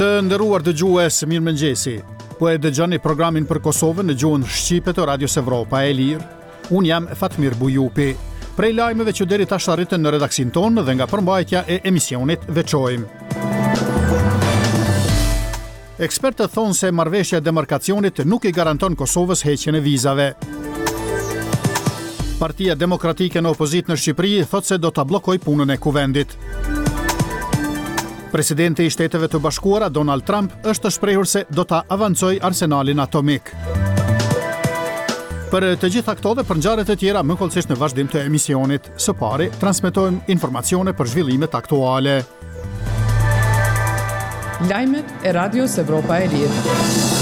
Të nderuar dëgjues, mirëmëngjesi. Po e dëgjoni programin për Kosovën në gjuhën shqipe të Radios Evropa e Lirë. Unë jam Fatmir Bujupi. Prej lajmeve që deri tash arritën në redaksin tonë dhe nga përmbajtja e emisionit veçojmë. Ekspertët thonë se marrëveshja e demarkacionit nuk i garanton Kosovës heqjen e vizave. Partia Demokratike në opozit në Shqipëri thotë se do ta bllokojë punën e kuvendit. Presidenti i Shteteve të Bashkuara Donald Trump është shprehur se do ta avancojë arsenalin atomik. Për të gjitha këto dhe për ngjarje të tjera më kollësisht në vazhdim të emisionit, së pari transmetojmë informacione për zhvillimet aktuale. Lajmet e Radios Evropa e Lirë.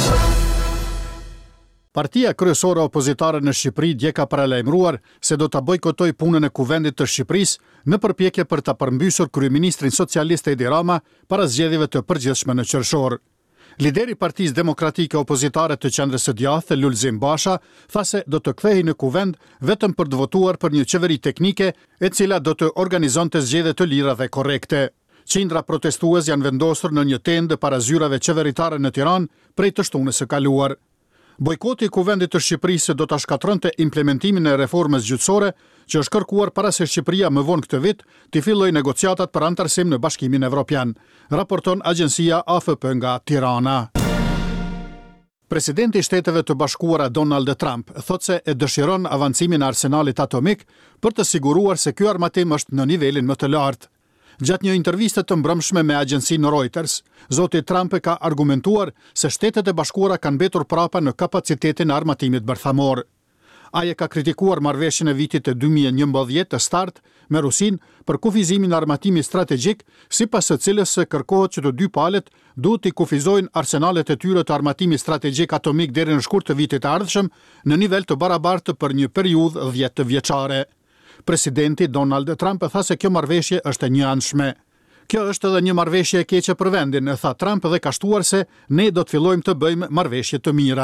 Partia kryesore opozitare në Shqipëri dje ka paralajmëruar se do ta bojkotojë punën e kuvendit të Shqipërisë në përpjekje për ta përmbysur kryeministrin socialist Edi Rama para zgjedhjeve të përgjithshme në qershor. Lideri i Partisë Demokratike Opozitare të Qendrës së Djathtë, Lulzim Basha, tha se do të kthehej në kuvend vetëm për të votuar për një qeveri teknike e cila do të organizonte zgjedhje të lira dhe korrekte. Qindra protestues janë vendosur në një tendë para zyrave qeveritare në Tiranë prej të shtunës së kaluar. Bojkoti i kuvendit të Shqipërisë do ta shkatronte implementimin e reformës gjyqësore që është kërkuar para se Shqipëria më vonë këtë vit të fillojë negociatat për antarësim në Bashkimin Evropian, raporton agjencia AFP nga Tirana. Presidenti i Shteteve të Bashkuara Donald Trump thotë se e dëshiron avancimin e arsenalit atomik për të siguruar se ky armatim është në nivelin më të lartë. Gjatë një interviste të mbrëmshme me agjencinë Reuters, zoti Trump ka argumentuar se Shtetet e Bashkuara kanë mbetur prapa në kapacitetin e armatimit bërthamor. Ai ka kritikuar marrëveshjen e vitit të 2011 të START me Rusinë për kufizimin e armatimit strategjik, sipas së cilës kërkohet që të dy palët duhet të kufizojnë arsenalet e tyre të armatimit strategjik atomik deri në shkurt të vitit të ardhshëm në nivel të barabartë për një periudhë 10 vjeçare. Presidenti Donald Trump tha se kjo marrëveshje është e njëanshme. Kjo është edhe një marrëveshje e keqe për vendin, tha Trump dhe ka shtuar se ne do të fillojmë të bëjmë marrëveshje të mira.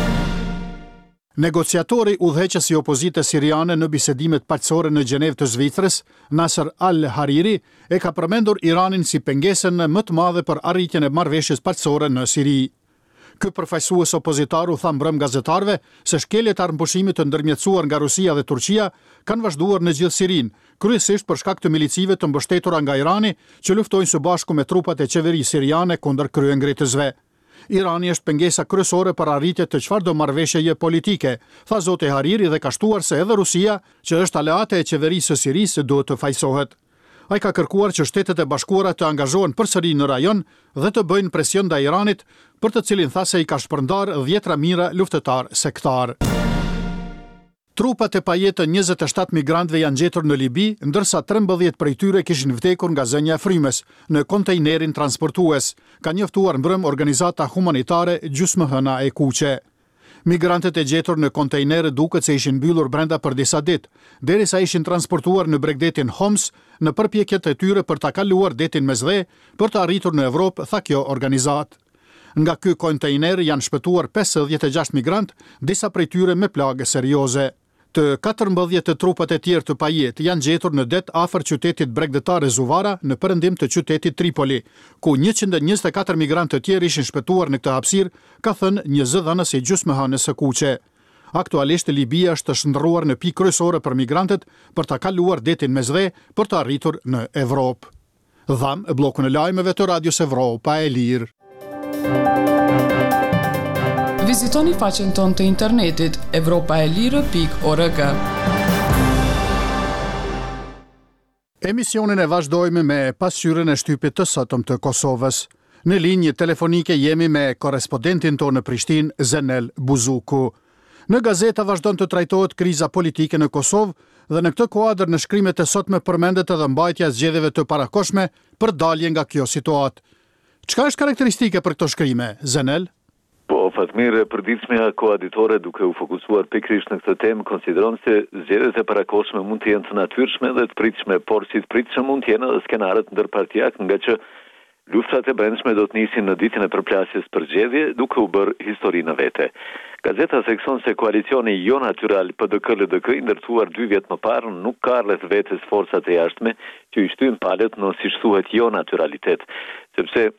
Negociatori udhëheqës i opozitës siriane në bisedimet paqësore në Gjenevë të Zvicrës, Nasser al-Hariri, e ka përmendur Iranin si pengesën më të madhe për arritjen e marrëveshjes paqësore në Siri. Ky përfaqësues opozitar u tha mbrëm gazetarëve se shkeljet e armëpushimit të ndërmjetësuar nga Rusia dhe Turqia kanë vazhduar në gjithë Sirinë, kryesisht për shkak të milicive të mbështetura nga Irani që luftojnë së bashku me trupat e qeverisë siriane kundër kryengritësve. Irani është pengesa kryesore për arritje të çfarëdo marrëveshjeje politike, tha zoti Hariri dhe ka shtuar se edhe Rusia, që është aleate e qeverisë së Sirisë, duhet të fajsohet. Ai ka kërkuar që Shtetet e Bashkuara të angazhohen përsëri në rajon dhe të bëjnë presion ndaj Iranit, për të cilin tha se i ka shpërndar 10 mijëra luftëtar sektar. Trupat e pajetën 27 migrantëve janë gjetur në Libi, ndërsa 13 prej tyre kishin vdekur nga zënja e frymës në kontejnerin transportues, ka njoftuar mbrëm organizata humanitare Gjysmëhëna e Kuqe. Migrantët e gjetur në kontejnerë duket se ishin mbyllur brenda për disa ditë, derisa ishin transportuar në bregdetin Homs në përpjekjet e tyre për ta kaluar detin Mesdhe për të arritur në Evropë, tha kjo organizatë. Nga ky kontejner janë shpëtuar 56 migrantë, disa prej tyre me plagë serioze. Të 14 të trupat e tjerë të pajet janë gjetur në det afër qytetit bregdetare Zuvara në perëndim të qytetit Tripoli, ku 124 migrantë të tjerë ishin shpëtuar në këtë hapësirë, ka thënë një zëdhënës i Gjysmëhanës së Kuqe. Aktualisht Libia është shndërruar në pikë kryesore për migrantët për ta kaluar detin Mesdhe për të arritur në Evropë. Dham bllokun e lajmeve të Radios Evropa e Lirë. Vizitoni faqen tonë të internetit evropaelire.org. Emisionin e vazhdojmë me pasqyrën e shtypit të sotëm të Kosovës. Në linjë telefonike jemi me korrespondentin tonë në Prishtinë, Zenel Buzuku. Në gazeta vazhdon të trajtohet kriza politike në Kosovë dhe në këtë kuadër në shkrimet e sotme përmendet edhe mbajtja e zgjedhjeve të parakohshme për dalje nga kjo situatë. Çka është karakteristike për këto shkrime, Zenel? Po, Fatmir, përditshmja koaditore duke u fokusuar pikërisht në këtë temë, konsideron se zgjedhjet e parakohshme mund të jenë të natyrshme dhe të pritshme, por si të pritshme mund të jenë edhe skenarët ndërpartijak, nga që luftat e brendshme do të nisin në ditën e përplasjes për zgjedhje, duke u bërë histori në vete. Gazeta thekson se koalicioni jo natyral PDK-LDK i ndërtuar 2 vjet më parë nuk ka rreth vetes forcat e jashtme që i shtyn palët në siç thuhet jo natyralitet, sepse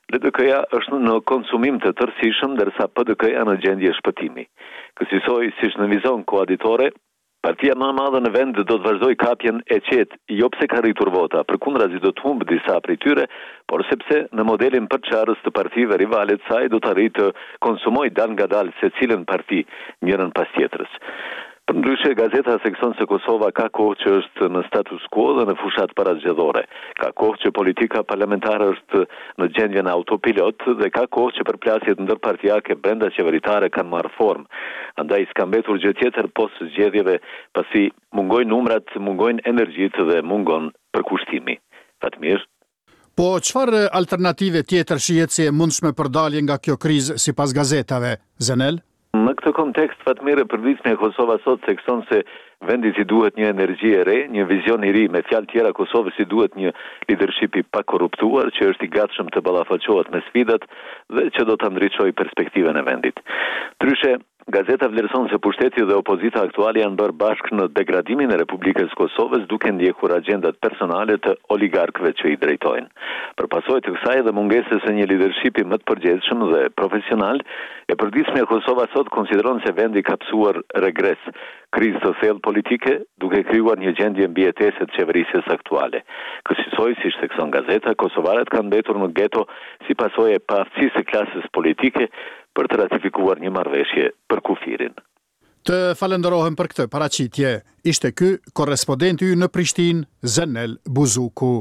LDK-ja është në konsumim të tërësishëm, ndërsa PDK-ja në gjendje shpëtimi. Kësaj siç në vizon koaditore, partia më e madhe në vend do të vazhdoj kapjen e qetë, jo pse ka rritur vota, përkundrazi do të humbë disa prej tyre, por sepse në modelin përçarës të partive rivale të saj do të arrijë të konsumojë dal nga dal secilën parti njërën pas tjetrës. Përndryshe, gazeta thekson se Kosova ka kohë që është në status quo dhe në fushat parazgjedhore. Ka kohë që politika parlamentare është në gjendjen autopilot dhe ka kohë që përplasjet ndërpartiake brenda qeveritare kanë marrë formë. Andaj s'ka mbetur gjë tjetër pos zgjedhjeve, pasi mungojnë numrat, mungojnë energjitë dhe mungon përkushtimi. Fatmir. Po çfarë alternative tjetër shihet se e mundshme për dalje nga kjo krizë sipas gazetave? Zenel? Në këtë kontekst, Fatmir, përditshmja e Kosovës sot thekson se vendit i duhet një energji e re, një vizion i ri, me fjalë tjera Kosovës i duhet një leadership i pakorruptuar që është i gatshëm të ballafaqohet me sfidat dhe që do të ndriçojë perspektivën e vendit. Ndryshe, gazeta vlerëson se pushteti dhe opozita aktuale janë bërë bashkë në degradimin e Republikës Kosovës duke ndjekur agjendat personale të oligarkëve që i drejtojnë. Për pasojë të kësaj dhe mungesës së një leadershipi më të përgjithshëm dhe profesional, e përditshmja Kosova sot konsideron se vendi ka psuar regres, krizë të thellë politike, duke krijuar një gjendje mbijetese të qeverisjes aktuale. Kësaj, siç thekson gazeta, kosovarët kanë mbetur në geto si pasojë e paaftësisë së klasës politike për të ratifikuar një marrëveshje për kufirin. Të falenderohem për këtë paraqitje. Ishte ky korrespondenti ynë në Prishtinë, Zenel Buzuku.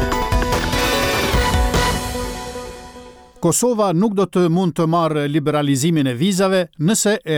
Kosova nuk do të mund të marrë liberalizimin e vizave nëse e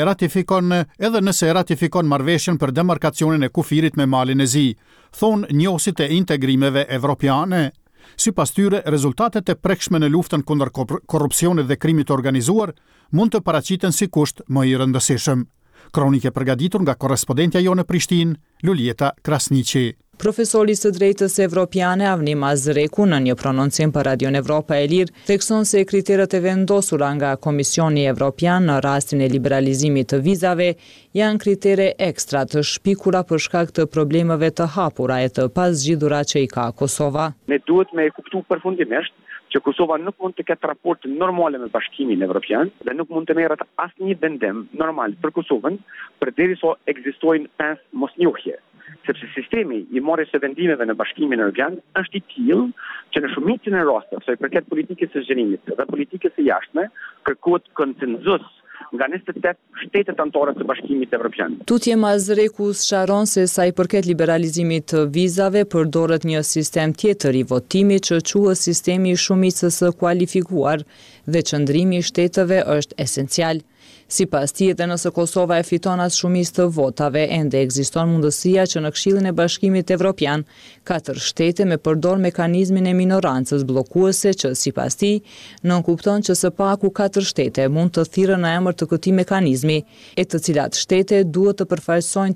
ratifikon marrëveshjen për demarkacionin e kufirit me Malin e Zi, thonë njohësit e integrimeve evropiane. Sipas tyre, rezultatet e prekshme në luftën kundër korrupsionit dhe krimit të organizuar mund të paraqiten si kusht më i rëndësishëm. Kronike përgatitur nga korrespondentja jonë në Prishtinë, Luljeta Krasniqi. Profesori së drejtës evropiane Avnima Zreku në një prononcim për Radion Evropa e Lirë thekson se kriteret e vendosura nga Komisioni Evropian në rastin e liberalizimit të vizave janë kritere ekstra të shpikura për shkak të problemeve të hapura e të paszgjidhura që i ka Kosova. Ne duhet me kuptu përfundimisht që Kosova nuk mund të ketë raport normale me Bashkimin Evropian dhe nuk mund të merret asnjë vendim normal për Kosovën përderisa ekzistojnë pesë mosnjohje. Sepse sistemi i marrjes së vendimeve në Bashkimin Evropian është i tillë që në shumicën e rasteve, sa i përket politikës së zhvillimit dhe politikës së jashtme, kërkohet konsenzus nga 28 shtetet anëtare të Bashkimit Evropian. Tutje Mazreku sqaron se sa i përket liberalizimit të vizave përdoret një sistem tjetër i votimit që quhet sistemi i shumicës së kualifikuar dhe qëndrimi i shteteve është esencial. Sipas tij, edhe nëse Kosova e fiton as shumicë të votave, ende ekziston mundësia që në Këshillin e Bashkimit Evropian 4 shtete me përdor mekanizmin e minorancës bllokuese që sipas tij nënkupton që së paku 4 shtete mund të thirrën në emër të këtij mekanizmi, e të cilat shtete duhet të përfaqësojnë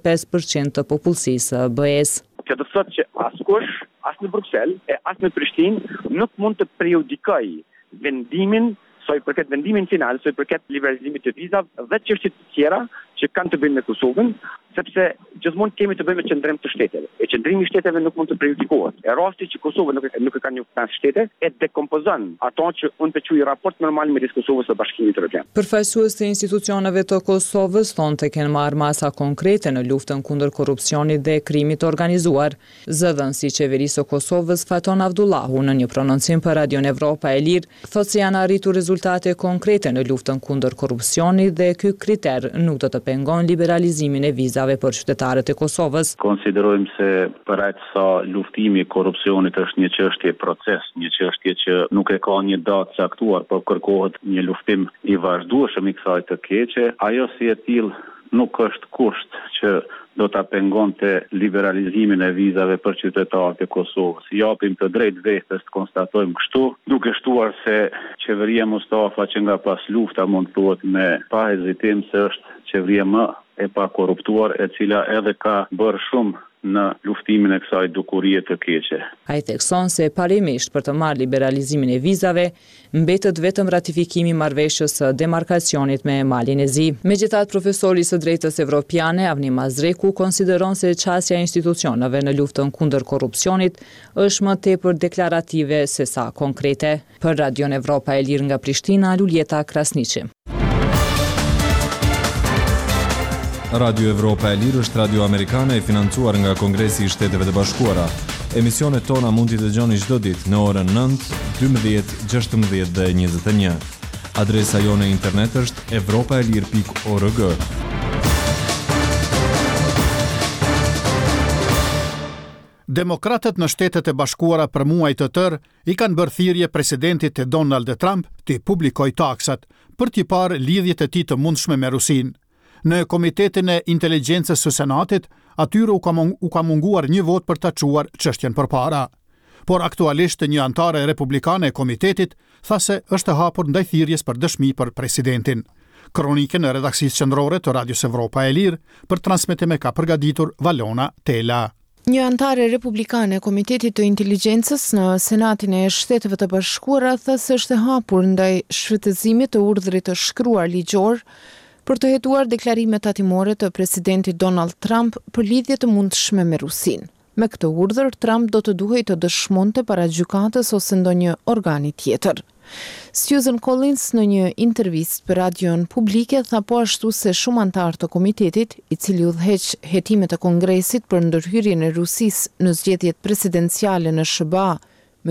35% të popullsisë së BE-s. Që do të thotë që askush, as në Bruksel e as në Prishtinë, nuk mund të prejudikojë vendimin sa i përket vendimin final, sa i përket liberalizimit të vizave dhe çështjet të tjera që kanë të bëjnë me Kosovën, sepse gjithmonë kemi të bëjmë me qëndrim të shteteve. E qëndrimi i shteteve nuk mund të prejudikohet. E rasti që Kosova nuk e ka një 5 shtete, e dekompozon ato që unë të quaj raport normal midis Kosovës dhe Bashkimit Evropian. Përfaqësues të institucioneve të Kosovës thonë të kenë marrë masa konkrete në luftën kundër korrupsionit dhe krimit të organizuar. Zëdhënësi i qeverisë së Kosovës Faton Avdullahu në një prononcim për Radion Evropa e Lirë thotë se janë arritur rezultate konkrete në luftën kundër korrupsionit dhe ky kriter nuk do të pengon liberalizimin e vizave për qytetarët e Kosovës. Konsiderojmë se për aq sa luftimi i korrupsionit është një çështje proces, një çështje që nuk e ka një datë caktuar, por kërkohet një luftim i vazhdueshëm i kësaj të keqe. Ajo si e tillë nuk është kusht që do ta pengonte liberalizimin e vizave për qytetarët e Kosovës. Japim të drejtë vetes të konstatojmë kështu, duke shtuar se qeveria Mustafa që nga pas lufta mund thuhet me pa hezitim se është qeveria më e pa korruptuar, e cila edhe ka bërë shumë në luftimin e kësaj dukurie të keqe. Ai thekson se parimisht për të marrë liberalizimin e vizave, mbetet vetëm ratifikimi i marrëveshjes së demarkacionit me Malin e Zi. Megjithatë, profesori së drejtës evropiane Avni Mazreku konsideron se çësia e institucioneve në luftën kundër korrupsionit është më tepër deklarative se sa konkrete. Për Radion Evropa e Lirë nga Prishtina, Luljeta Krasniqi. Radio Evropa e Lirë është radio amerikane e financuar nga Kongresi i Shteteve të Bashkuara. Emisionet tona mund t'i dëgjoni çdo ditë në orën 9, 12, 16 dhe 21. Adresa jone internet është europaelir.org. Demokratët në Shtetet e Bashkuara për muaj të tërë i kanë bërë thirrje presidentit Donald Trump të publikojë taksat për t'i parë lidhjet e tij të mundshme me Rusinë. Në Komitetin e Inteligjencës së Senatit, atyre u ka munguar një vot për ta çuar çështjen përpara. Por aktualisht një antare republikane e komitetit tha se është e hapur ndaj thirrjes për dëshmi për presidentin. Kronikën e redaksisë qendrore të Radios Evropa e Lirë për transmetim e ka përgatitur Valona Tela. Një antare republikane e Komitetit të Inteligjencës në Senatin e Shteteve të Bashkuara tha se është e hapur ndaj shfrytëzimit të urdhrit të shkruar ligjor për të hetuar deklarimet tatimore të presidentit Donald Trump për lidhje të mundshme me Rusinë. Me këtë urdhër, Trump do të duhej të dëshmonte para gjykatës ose ndonjë organi tjetër. Susan Collins në një intervistë për radion publike tha po ashtu se shumë antarë të komitetit, i cili udhëheq hetimet e Kongresit për ndërhyrjen e Rusisë në zgjedhjet presidenciale në SBA më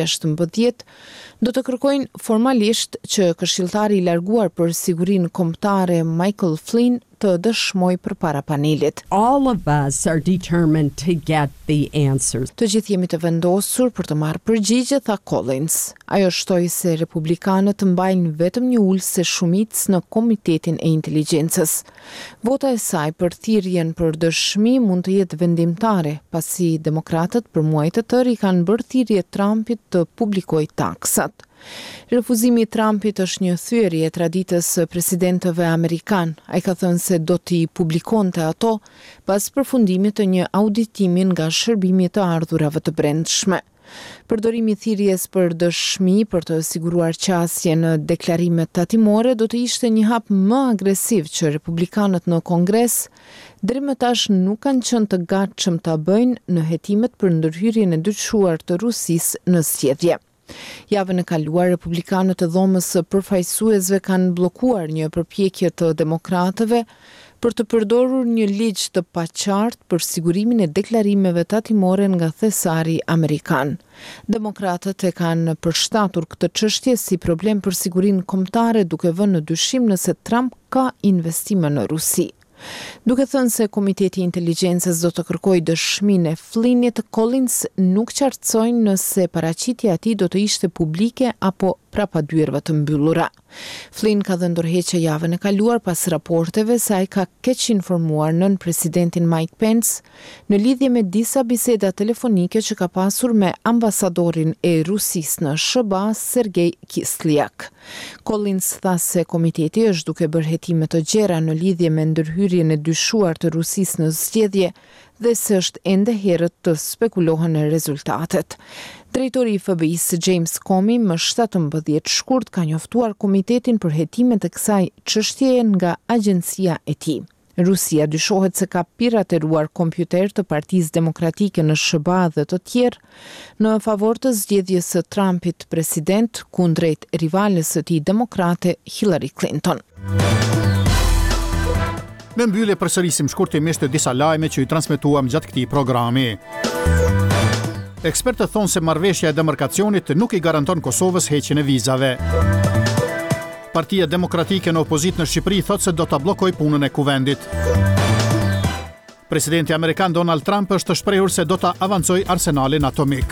2016, do të kërkojnë formalisht që këshilltari i larguar për sigurinë kombëtare Michael Flynn të dëshmoj përpara panelit. All of us are determined to get the answers. Të gjithë jemi të vendosur për të marrë përgjigje, tha Collins. Ajo shtoi se republikanët mbajnë vetëm një ulse shumicë në Komitetin e Inteligjencës. Vota e saj për thirrjen për dëshmi mund të jetë vendimtare, pasi demokratët për muaj të tërë i kanë bërë thirrje Trumpit të publikojë taksat. Refuzimi i Trumpit është një thyerje e traditës së presidentëve amerikan. Ai ka thënë se do t'i publikonte ato pas përfundimit të një auditimi nga shërbimi i të ardhurave të brendshme. Përdorimi i thirrjes për dëshmi për të siguruar qasje në deklarimet tatimore do të ishte një hap më agresiv që republikanët në Kongres deri më tash nuk kanë qenë të gatshëm ta bëjnë në hetimet për ndërhyrjen e dyshuar të Rusisë në zgjedhje. Javën e kaluar, republikanët e dhomës së përfaqësuesve kanë bllokuar një përpjekje të demokratëve për të përdorur një ligj të paqartë për sigurimin e deklarimeve tatimore nga thesari amerikan. Demokratët e kanë përshtatur këtë çështje si problem për sigurinë kombëtare, duke vënë në dyshim nëse Trump ka investime në Rusi. Duke thënë se Komiteti i Inteligjencës do të kërkojë dëshminë e Flynnit, Collins nuk qartësojnë nëse paraqitja e tij do të ishte publike apo prapëdyrëve të mbyllura. Flynn ka dhënë ndërheqje javën e kaluar pas raporteve se ai ka keq informuar nën presidentin Mike Pence në lidhje me disa biseda telefonike që ka pasur me ambasadorin e Rusisë në SBA, Sergej Kislyak. Collins tha se komiteti është duke bërë hetime të gjera në lidhje me ndërhyrjen e dyshuar të Rusisë në zgjedhje dhe se është ende herët të spekulohen në rezultatet. Drejtori i FBI-s James Comey më 17 shkurt ka njoftuar komitetin për hetimet e kësaj çështjeje nga agjencia e tij. Rusia dyshohet se ka pirateruar kompjuter të Partisë Demokratike në SBA dhe të tjerë në favor të zgjedhjes së Trumpit president kundrejt rivales së tij demokrate Hillary Clinton. Në mbyllje përsërisim shkurtimisht disa lajme që i transmetuam gjatë këtij programi. Ekspertët thonë se marrëveshja e demarkacionit nuk i garanton Kosovës heqjen e vizave. Partia Demokratike në opozitë në Shqipëri thotë se do ta bllokojë punën e kuvendit. Presidenti amerikan Donald Trump është shprehur se do ta avancojë arsenalin atomik.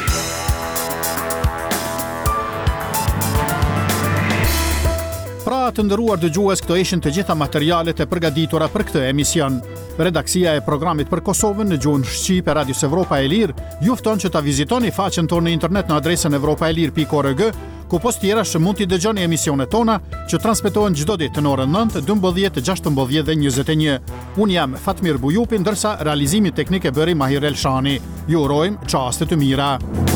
Pra të nderuar dëgjues, këto ishin të gjitha materialet e përgatitura për këtë emision. Redaksia e programit për Kosovën në gjuhën shqipe Radios Evropa e Lirë ju fton që ta vizitoni faqen tonë në internet në adresën evropaelir.org, ku post tjerash mund t'i dëgjoni emisionet tona që transmetohen çdo ditë në orën 9, 12, 16 dhe 21. Unë jam Fatmir Bujupi, ndërsa realizimi teknik e bëri Mahir Elshani. Ju urojmë çaste të mira.